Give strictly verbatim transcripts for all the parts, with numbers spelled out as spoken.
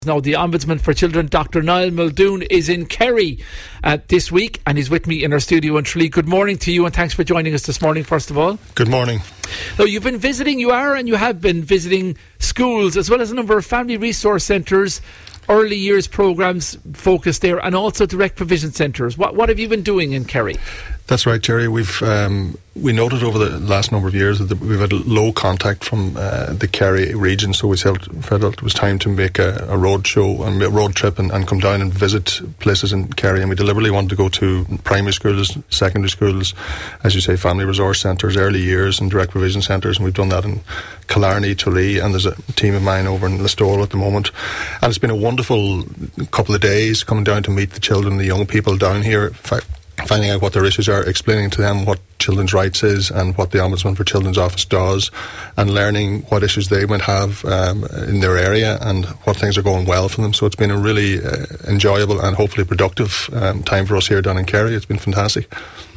Now, the Ombudsman for Children, Doctor Niall Muldoon, is in Kerry uh, this week, and he's with me in our studio in Tralee. Good morning to you, and thanks for joining us this morning, first of all. Good morning. So you've been visiting, you are and you have been visiting schools, as well as a number of family resource centres, early years programmes focused there, and also direct provision centres. What, what have you been doing in Kerry? That's right, Jerry. We've um, we noted over the last number of years that we've had low contact from uh, the Kerry region, so we felt, felt it was time to make a, a road show and a road trip and, and come down and visit places in Kerry. And we deliberately wanted to go to primary schools, secondary schools, as you say, family resource centres, early years, and direct provision centres. And we've done that in Killarney, Tralee, and there's a team of mine over in Listowel at the moment. And it's been a wonderful couple of days coming down to meet the children, the young people down here. In fact, finding out what their issues are, explaining to them what children's rights is and what the Ombudsman for Children's Office does, and learning what issues they might have um, in their area and what things are going well for them. So it's been a really uh, enjoyable and hopefully productive um, time for us here down in Kerry. It's been fantastic.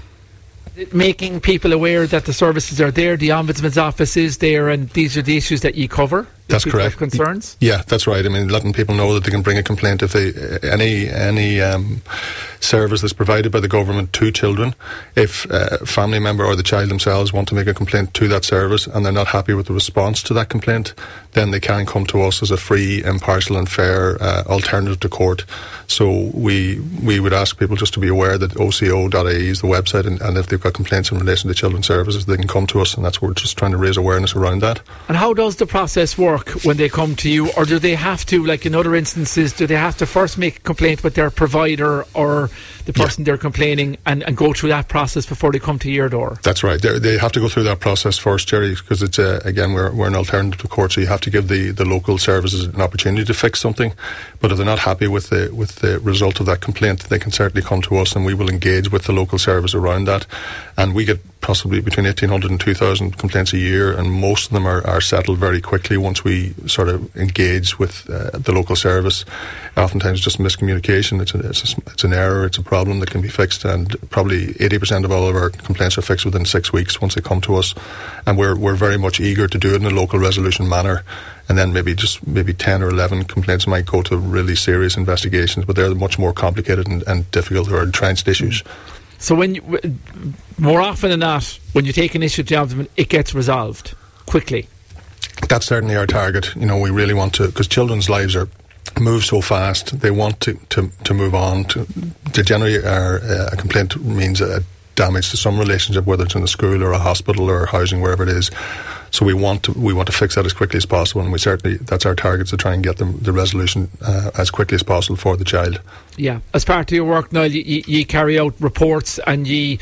Making people aware that the services are there, the Ombudsman's office is there, and these are the issues that you cover. That's correct. Concerns. Yeah, that's right. I mean, letting people know that they can bring a complaint if they any any um, service that's provided by the government to children. If a family member or the child themselves want to make a complaint to that service and they're not happy with the response to that complaint, then they can come to us as a free, impartial, and fair uh, alternative to court. So we we would ask people just to be aware that O C O dot I E is the website, and, and if they've got complaints in relation to children's services, they can come to us, and that's what we're just trying to raise awareness around that. And how does the process work when they come to you, or do they have to, like in other instances, do they have to first make a complaint with their provider or the person yeah. they're complaining and, and go through that process before they come to your door? That's right. They're, they have to go through that process first, Jerry, because it's uh, again we're we're an alternative to court, so you have to give the, the local services an opportunity to fix something. But if they're not happy with the with the result of that complaint, they can certainly come to us, and we will engage with the local service around that. And we get possibly between eighteen hundred and two thousand complaints a year, and most of them are, are settled very quickly once we sort of engage with uh, the local service. Oftentimes just miscommunication, it's, a, it's, a, it's an error, it's a problem that can be fixed, and probably eighty percent of all of our complaints are fixed within six weeks once they come to us. And we're we're very much eager to do it in a local resolution manner. And then maybe just maybe ten or eleven complaints might go to really serious investigations, but they're much more complicated and, and difficult or entrenched issues. So when you, more often than not, when you take an issue to the Ombudsman, it gets resolved quickly. That's certainly our target. You know, we really want to, because children's lives are move so fast. They want to, to, to move on. To, to generally, our, uh, a complaint means a damage to some relationship, whether it's in a school or a hospital or housing, wherever it is. So we want to we want to fix that as quickly as possible, and we certainly that's our target, to try and get the, the resolution uh, as quickly as possible for the child. Yeah, as part of your work now, you, you, you carry out reports, and you,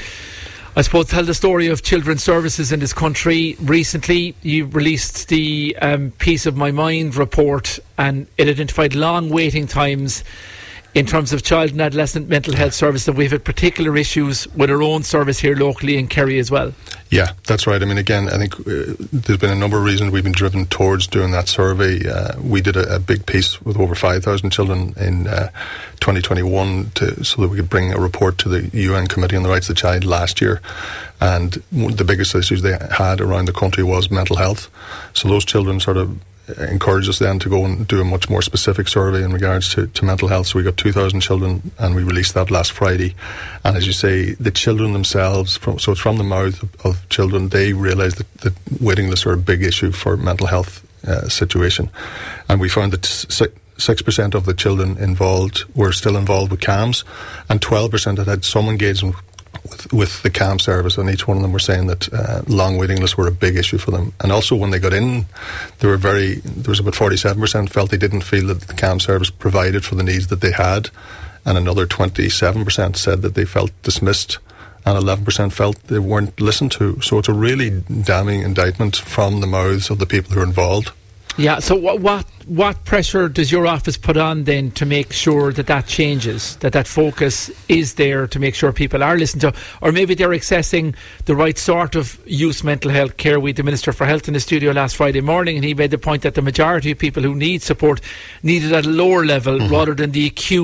I suppose, tell the story of children's services in this country. Recently, you released the um, Peace of My Mind report, and it identified long waiting times in terms of child and adolescent mental health services, and we've had particular issues with our own service here locally in Kerry as well. Yeah, that's right. I mean, again, I think uh, there's been a number of reasons we've been driven towards doing that survey. Uh, we did a, a big piece with over five thousand children in uh, twenty twenty-one to, so that we could bring a report to the U N Committee on the Rights of the Child last year. And the biggest issues they had around the country was mental health. So those children sort of encouraged us then to go and do a much more specific survey in regards to, to mental health. So we got two thousand children, and we released that last Friday. And as you say, the children themselves, from, so it's from the mouth of, of children, they realise that, that waiting lists are a big issue for mental health uh, situation. And we found that six percent of the children involved were still involved with C A M S, and twelve percent had had some engagement With, with the C A M S service, and each one of them were saying that uh, long waiting lists were a big issue for them. And also when they got in, they were very there was about forty-seven percent felt they didn't feel that the C A M S service provided for the needs that they had, and another twenty-seven percent said that they felt dismissed, and eleven percent felt they weren't listened to. So it's a really damning indictment from the mouths of the people who are involved. Yeah, so what, what what pressure does your office put on then to make sure that that changes, that that focus is there to make sure people are listened to, or maybe they're accessing the right sort of youth mental health care? We had the Minister for Health in the studio last Friday morning, and he made the point that the majority of people who need support need it at a lower level mm-hmm. rather than the acute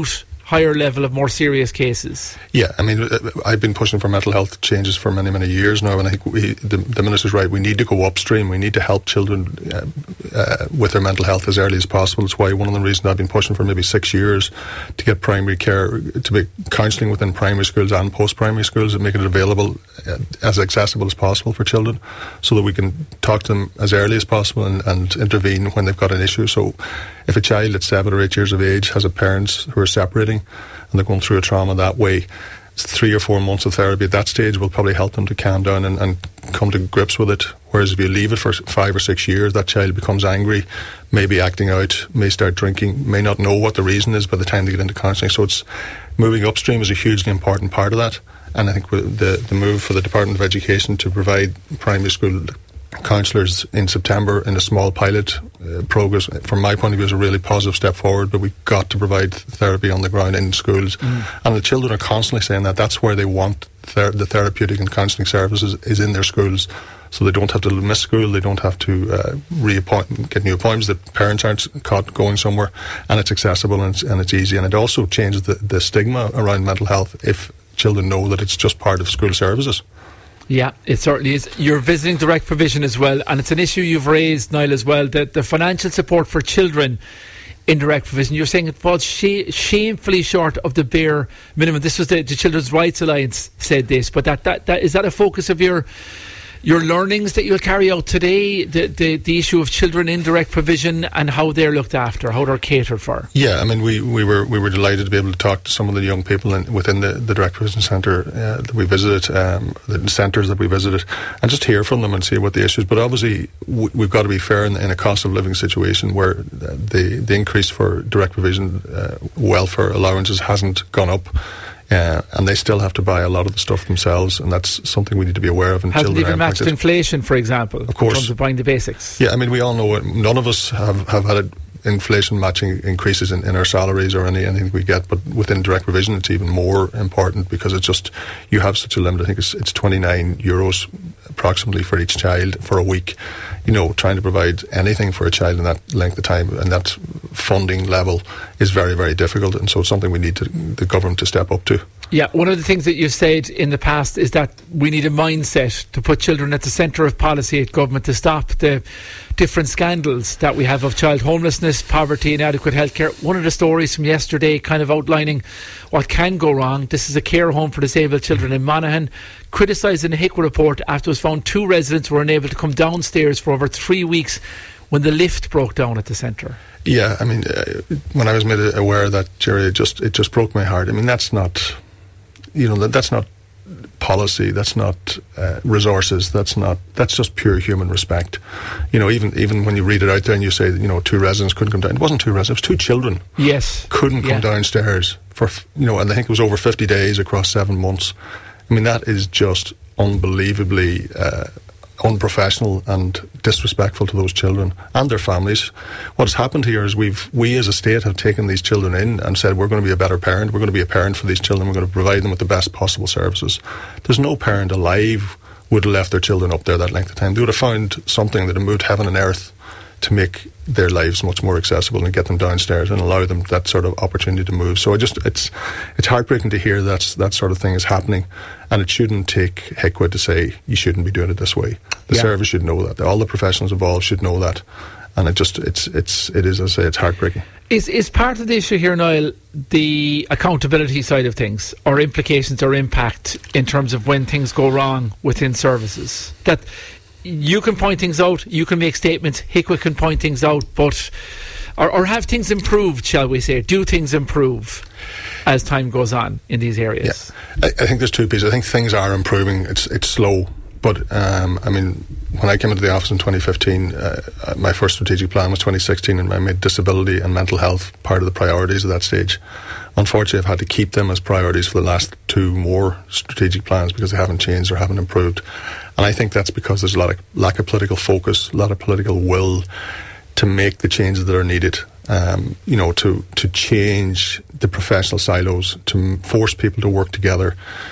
higher level of more serious cases. Yeah, I mean, I've been pushing for mental health changes for many, many years now, and I think we, the, the Minister's right. We need to go upstream. We need to help children uh, uh, with their mental health as early as possible. That's why one of the reasons I've been pushing for maybe six years to get primary care, to be counselling within primary schools and post-primary schools, and make it available uh, as accessible as possible for children, so that we can talk to them as early as possible and, and intervene when they've got an issue. So if a child at seven or eight years of age has a parents who are separating and they're going through a trauma that way, three or four months of therapy at that stage will probably help them to calm down and, and come to grips with it. Whereas if you leave it for five or six years, that child becomes angry, may be acting out, may start drinking, may not know what the reason is by the time they get into counselling. So it's moving upstream is a hugely important part of that. And I think the, the move for the Department of Education to provide primary school counsellors in September in a small pilot uh, progress, from my point of view, is a really positive step forward. But we've got to provide therapy on the ground in schools, mm. and the children are constantly saying that that's where they want ther- the therapeutic and counselling services is in their schools, so they don't have to miss school, they don't have to uh, reappoint, get new appointments, the parents aren't caught going somewhere, and it's accessible and it's, and it's easy. And it also changes the, the stigma around mental health if children know that it's just part of school services. Yeah, it certainly is. You're visiting direct provision as well, and it's an issue you've raised, Niall, as well, that the financial support for children in direct provision, you're saying it falls sh- shamefully short of the bare minimum. This was the, the Children's Rights Alliance said this, but that, that, that is that a focus of your your learnings that you'll carry out today, the, the the issue of children in direct provision and how they're looked after, how they're catered for? Yeah, I mean, we, we were we were delighted to be able to talk to some of the young people in, within the, the direct provision centre uh, that we visited, um, the centres that we visited, and just hear from them and see what the issues. But obviously, w- we've got to be fair in, in a cost of living situation where the the increase for direct provision uh, welfare allowances hasn't gone up. Uh, and they still have to buy a lot of the stuff themselves, and that's something we need to be aware of. And hasn't even matched inflation, for example, of course, in terms of buying the basics. Yeah, I mean, we all know it. None of us have, have had inflation matching increases in, in our salaries or any, anything we get, but within direct provision it's even more important because it's just, you have such a limit. I think it's, it's twenty-nine euros approximately for each child for a week. You know, trying to provide anything for a child in that length of time and that funding level is very, very difficult, and so it's something we need to, the government to step up to. Yeah, one of the things that you've said in the past is that we need a mindset to put children at the centre of policy at government to stop the different scandals that we have of child homelessness, poverty, inadequate healthcare. One of the stories from yesterday kind of outlining what can go wrong. This is a care home for disabled children in Monaghan, criticised in a HICWA report after it was found two residents were unable to come downstairs for over three weeks when the lift broke down at the centre. Yeah, I mean, uh, when I was made aware of that, Jerry, it just, it just broke my heart. I mean, that's not... You know, that, that's not policy, that's not uh, resources, that's not, that's just pure human respect. You know, even even when you read it out there and you say that, you know, two residents couldn't come down, it wasn't two residents, it was two children. Yes. Couldn't come yeah. downstairs for, you know, and I think it was over fifty days across seven months. I mean, that is just unbelievably uh, unprofessional and disrespectful to those children and their families. What has happened here is we've we as a state have taken these children in and said we're going to be a better parent, we're going to be a parent for these children, we're going to provide them with the best possible services. There's no parent alive would have left their children up there that length of time. They would have found something that had moved heaven and earth to make their lives much more accessible and get them downstairs and allow them that sort of opportunity to move. So I just it's it's heartbreaking to hear that that sort of thing is happening, and it shouldn't take HICWA to say you shouldn't be doing it this way. The yeah. service should know that. All the professionals involved should know that, and it just it's it's it is, as I say, it's heartbreaking. Is is part of the issue here, Niall, the accountability side of things, or implications or impact in terms of when things go wrong within services? That you can point things out, you can make statements, HICWA can point things out, but or, or have things improved, shall we say? Do things improve as time goes on in these areas? Yeah. I, I think there's two pieces. I think things are improving. It's it's slow, but um, I mean, when I came into the office in twenty fifteen, uh, my first strategic plan was twenty sixteen, and I made disability and mental health part of the priorities at that stage. Unfortunately, I've had to keep them as priorities for the last two more strategic plans because they haven't changed or haven't improved. And I think that's because there's a lot of lack of political focus, a lot of political will to make the changes that are needed. Um, you know, to to change the professional silos, to force people to work together,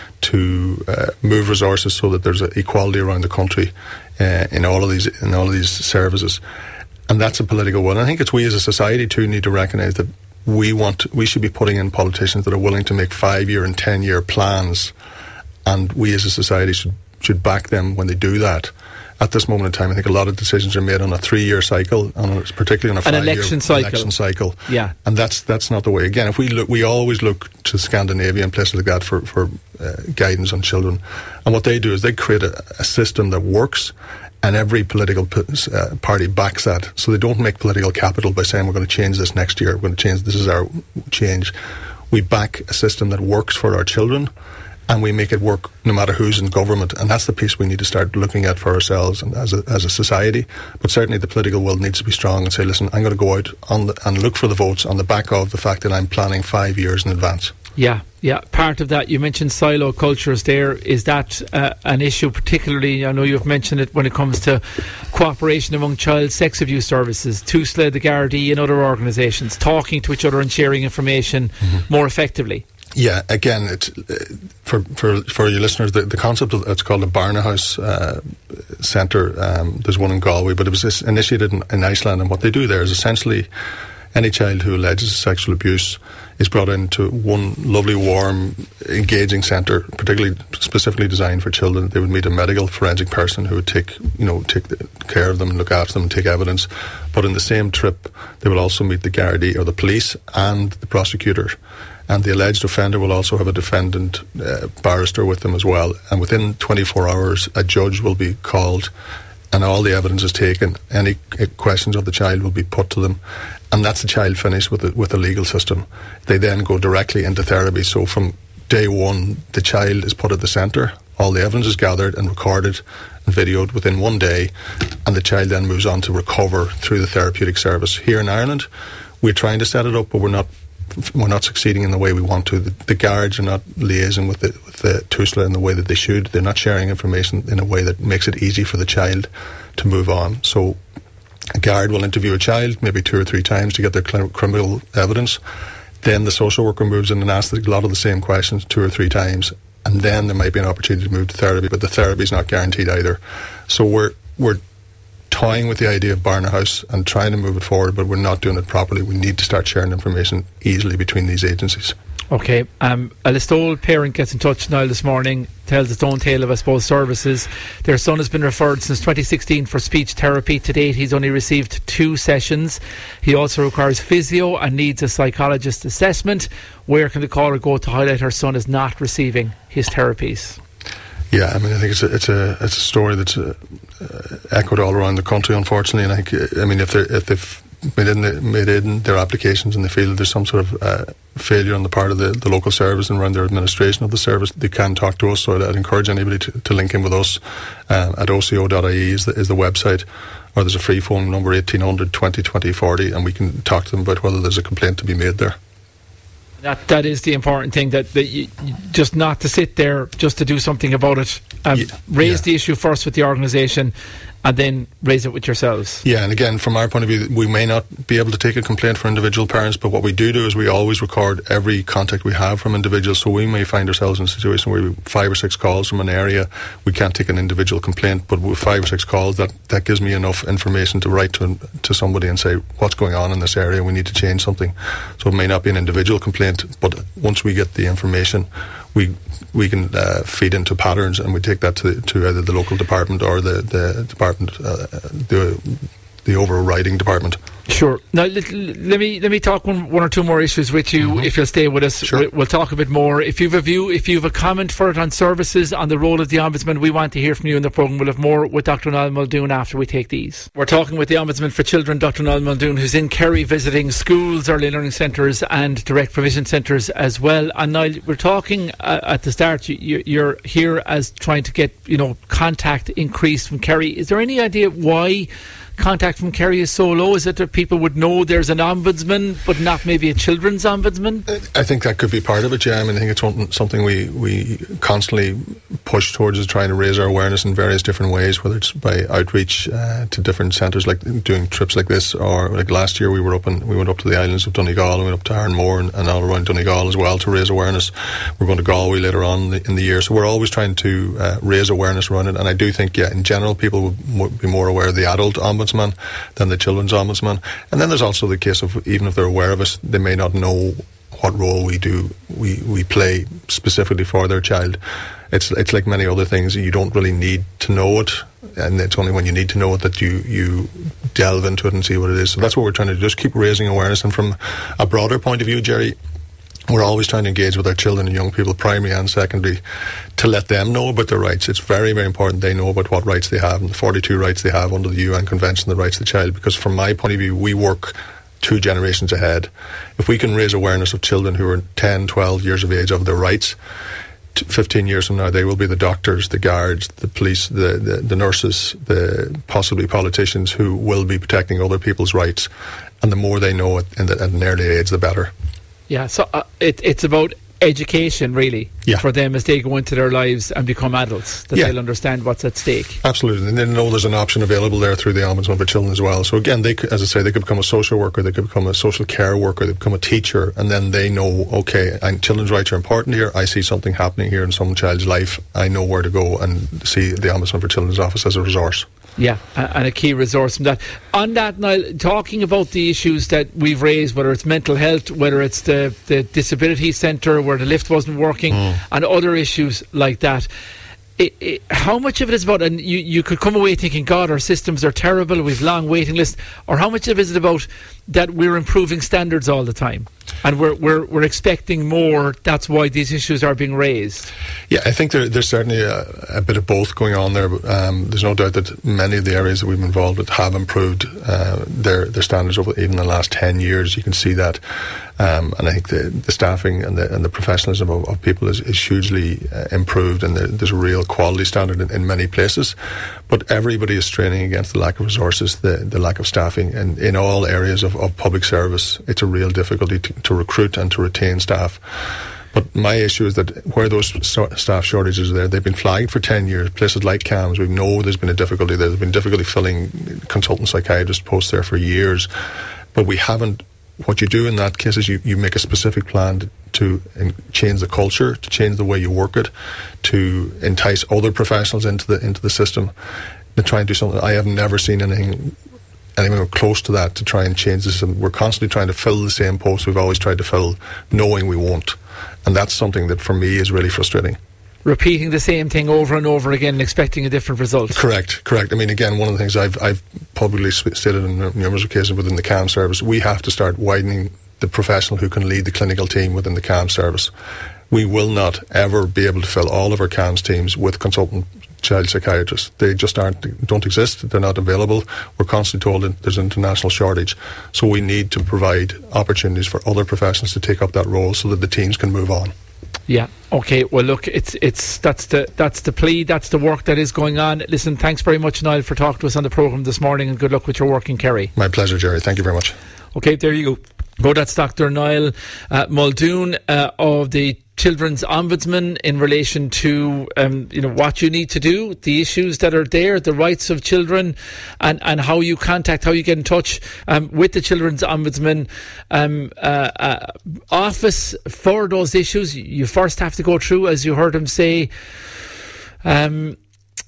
to uh, move resources so that there's equality around the country uh, in all of these in all of these services. And that's a political will. And I think it's we as a society too need to recognise that we want we should be putting in politicians that are willing to make five-year and ten-year plans, and we as a society should should back them when they do that. At this moment in time, I think a lot of decisions are made on a three-year cycle, on a, particularly on a five-year election cycle. election cycle. Yeah, and that's that's not the way. Again, if we look, we always look to Scandinavia and places like that for for uh, guidance on children. And what they do is they create a, a system that works, and every political p- uh, party backs that. So they don't make political capital by saying we're going to change this next year. We're going to change. This is our change. We back a system that works for our children, and we make it work no matter who's in government. And that's the piece we need to start looking at for ourselves and as a, as a society. But certainly the political will needs to be strong and say, listen, I'm going to go out on the, and look for the votes on the back of the fact that I'm planning five years in advance. Yeah, yeah. Part of that, you mentioned silo cultures there. Is that uh, an issue particularly? I know you've mentioned it when it comes to cooperation among child sex abuse services, TUSLA, the Gardaí and other organisations, talking to each other and sharing information mm-hmm. more effectively. Yeah, again, it's uh, for for for your listeners. The, the concept of it's called the Barnahouse uh, Centre. Um, there's one in Galway, but it was initiated in, in Iceland, and what they do there is essentially any child who alleges sexual abuse is brought into one lovely, warm, engaging centre, particularly specifically designed for children. They would meet a medical forensic person who would take, you know, take the care of them and look after them and take evidence. But in the same trip, they will also meet the Gardaí or the police and the prosecutor. And the alleged offender will also have a defendant uh, barrister with them as well. And within twenty-four hours, a judge will be called and all the evidence is taken. Any questions of the child will be put to them. And that's the child finished with the, with the legal system. They then go directly into therapy. So from day one, the child is put at the centre. All the evidence is gathered and recorded and videoed within one day. And the child then moves on to recover through the therapeutic service. Here in Ireland, we're trying to set it up, but we're not we're not succeeding in the way we want to. The, the guards are not liaising with the, with the TUSLA in the way that they should. They're not sharing information in a way that makes it easy for the child to move on. So a guard will interview a child maybe two or three times to get their cl- criminal evidence. Then the social worker moves in and asks a lot of the same questions two or three times. And then there might be an opportunity to move to therapy, but the therapy is not guaranteed either. So we're we're toying with the idea of Barnahouse and trying to move it forward, but we're not doing it properly. We need to start sharing information easily between these agencies. Okay. Um, a Listowel parent gets in touch now this morning, tells its own tale of, I suppose, services. Their son has been referred since twenty sixteen for speech therapy. To date, he's only received two sessions. He also requires physio and needs a psychologist assessment. Where can the caller go to highlight her son is not receiving his therapies? Yeah, I mean, I think it's a it's a it's a story that's uh, uh, echoed all around the country, unfortunately. And I think, I mean, if they if they've made in, the, made in their applications and they feel that there's some sort of uh, failure on the part of the, the local service and around their administration of the service, they can talk to us. So I'd, I'd encourage anybody to, to link in with us um, at O C O dot I E is the, is the website, or there's a free phone number eighteen hundred twenty twenty forty, and we can talk to them about whether there's a complaint to be made there. That that is the important thing, that, that you, you, just not to sit there, just to do something about it. Um, yeah, raise yeah. the issue first with the organisation and then raise it with yourselves. Yeah, and again, from our point of view, we may not be able to take a complaint for individual parents, but what we do do is we always record every contact we have from individuals. So we may find ourselves in a situation where we have five or six calls from an area. We can't take an individual complaint, but with five or six calls, that, that gives me enough information to write to, to somebody and say, what's going on in this area? We need to change something. So it may not be an individual complaint, but once we get the information, we we can uh, feed into patterns, and we take that to, to either the local department or the the department, uh, the the overriding department. Sure. Now let, let me let me talk one, one or two more issues with you, mm-hmm. if you'll stay with us. Sure. We'll, we'll talk a bit more. If you've a view, if you've a comment for it on services, on the role of the Ombudsman, we want to hear from you in the programme. We'll have more with Doctor Niall Muldoon after we take these. We're talking with the Ombudsman for Children, Doctor Niall Muldoon, who's in Kerry visiting schools, early learning centres and direct provision centres as well. And Niall, we're talking uh, at the start, you, you're here as trying to get, you know, contact increased from Kerry. Is there any idea why contact from Kerry is so low? Is it that people would know there's an ombudsman but not maybe a children's ombudsman? I think that could be part of it, yeah. I mean, I think it's one, something we, we constantly push towards, is trying to raise our awareness in various different ways, whether it's by outreach uh, to different centres, like doing trips like this, or like last year we were up in, we went up to the islands of Donegal, and we went up to Ironmore and, and all around Donegal as well to raise awareness. We're going to Galway later on in the, in the year, so we're always trying to uh, raise awareness around it. And I do think, yeah, in general, people would, would be more aware of the adult ombudsman Ombudsman than the Children's Ombudsman. And then there's also the case of, even if they're aware of it, they may not know what role we do, we, we play specifically for their child. It's it's like many other things. You don't really need to know it, and it's only when you need to know it that you, you delve into it and see what it is. So that's what we're trying to do, just keep raising awareness. And from a broader point of view, Jerry, we're always trying to engage with our children and young people, primary and secondary, to let them know about their rights. It's very, very important they know about what rights they have and the forty-two rights they have under the U N Convention on the Rights of the Child, because from my point of view, we work two generations ahead. If we can raise awareness of children who are ten, twelve years of age of their rights, fifteen years from now they will be the doctors, the guards, the police, the, the, the nurses, the possibly politicians who will be protecting other people's rights. And the more they know it in the, at an early age, the better. Yeah, so uh, it, it's about education, really, yeah. for them as they go into their lives and become adults, that yeah. they'll understand what's at stake. Absolutely, and they know there's an option available there through the Ombudsman for Children as well. So again, they could, as I say, they could become a social worker, they could become a social care worker, they could become a teacher, and then they know, okay, and children's rights are important here. I see something happening here in some child's life. I know where to go and see the Ombudsman for Children's office as a resource. Yeah, and a key resource from that. On that, Niall, talking about the issues that we've raised, whether it's mental health, whether it's the, the disability centre where the lift wasn't working, mm. and other issues like that, it, it, how much of it is about, and you, you could come away thinking, God, our systems are terrible, we've long waiting lists, or how much of it is it about that we're improving standards all the time? And we're we're we're expecting more. That's why these issues are being raised. Yeah, I think there, there's certainly a, a bit of both going on there. Um, there's no doubt that many of the areas that we've been involved with have improved uh, their their standards over even the last ten years. You can see that, um, and I think the, the staffing and the and the professionalism of, of people is, is hugely uh, improved, and there, there's a real quality standard in, in many places. But everybody is straining against the lack of resources, the the lack of staffing, and in all areas of, of public service, it's a real difficulty to, to recruit and to retain staff. But my issue is that where those so- staff shortages are there, they've been flagged for ten years. Places like C A M S, we know there's been a difficulty there. There's been difficulty filling consultant psychiatrist posts there for years. But we haven't, what you do in that case is you, you make a specific plan to, to in, change the culture, to change the way you work it, to entice other professionals into the into the system, to try and do something. I have never seen anything anywhere close to that to try and change the system. We're constantly trying to fill the same posts we've always tried to fill, knowing we won't. And that's something that for me is really frustrating. Repeating the same thing over and over again and expecting a different result. Correct, correct. I mean, again, one of the things I've I've publicly stated on numerous occasions within the C A M service, we have to start widening the professional who can lead the clinical team within the C A M service. We will not ever be able to fill all of our C A M S teams with consultant child psychiatrists. They just aren't, don't exist. They're not available. We're constantly told that there's an international shortage. So we need to provide opportunities for other professionals to take up that role so that the teams can move on. Yeah. Okay. Well, look, it's it's that's the that's the plea. That's the work that is going on. Listen, thanks very much, Niall, for talking to us on the programme this morning, and good luck with your work in Kerry. My pleasure, Jerry. Thank you very much. Okay, there you go. Go. That's Doctor Niall uh, Muldoon uh, of the Children's Ombudsman in relation to um, you know what you need to do, the issues that are there, the rights of children, and, and how you contact, how you get in touch um, with the Children's Ombudsman um, uh, uh, office for those issues. You first have to go through, as you heard him say, um,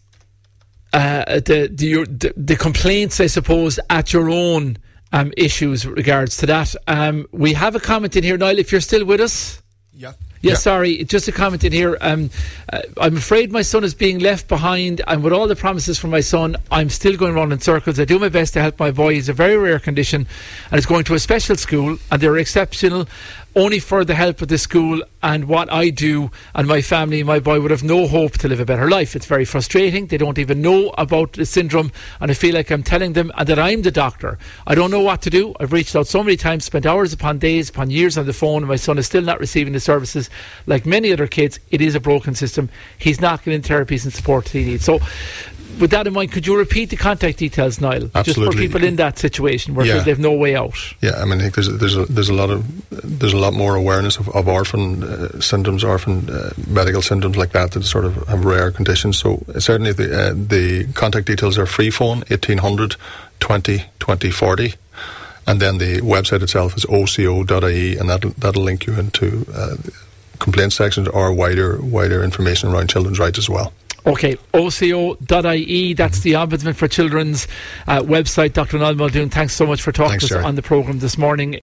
uh, the, the the complaints, I suppose, at your own um, issues regards to that. Um, we have a comment in here, Niall, if you're still with us. Yeah. Yeah, yeah, sorry, just a comment in here. Um, uh, I'm afraid my son is being left behind, and with all the promises from my son, I'm still going round in circles. I do my best to help my boy. He's a very rare condition and is going to a special school, and they're exceptional only for the help of the school and what I do, and my family. My boy would have no hope to live a better life. It's very frustrating. They don't even know about the syndrome, and I feel like I'm telling them and that I'm the doctor. I don't know what to do. I've reached out so many times, spent hours upon days upon years on the phone, and my son is still not receiving the services. Like many other kids, it is a broken system. He's not getting therapies and support that he needs. So with that in mind, could you repeat the contact details, Niall? Absolutely. Just for people in that situation where yeah. they've no way out. Yeah, I mean, I think there's there's a, there's a lot of there's a lot more awareness of, of orphan uh, syndromes, orphan uh, medical syndromes like that that sort of have rare conditions. So uh, certainly the uh, the contact details are free phone eighteen hundred twenty twenty forty, and then the website itself is o c o dot I E, and that'll that'll link you into uh, complaint sections or wider wider information around children's rights as well. Okay, O C O dot I E, that's the Ombudsman for Children's uh, website. Doctor Niall Muldoon, thanks so much for talking Thanks, to us Jerry. on the programme this morning.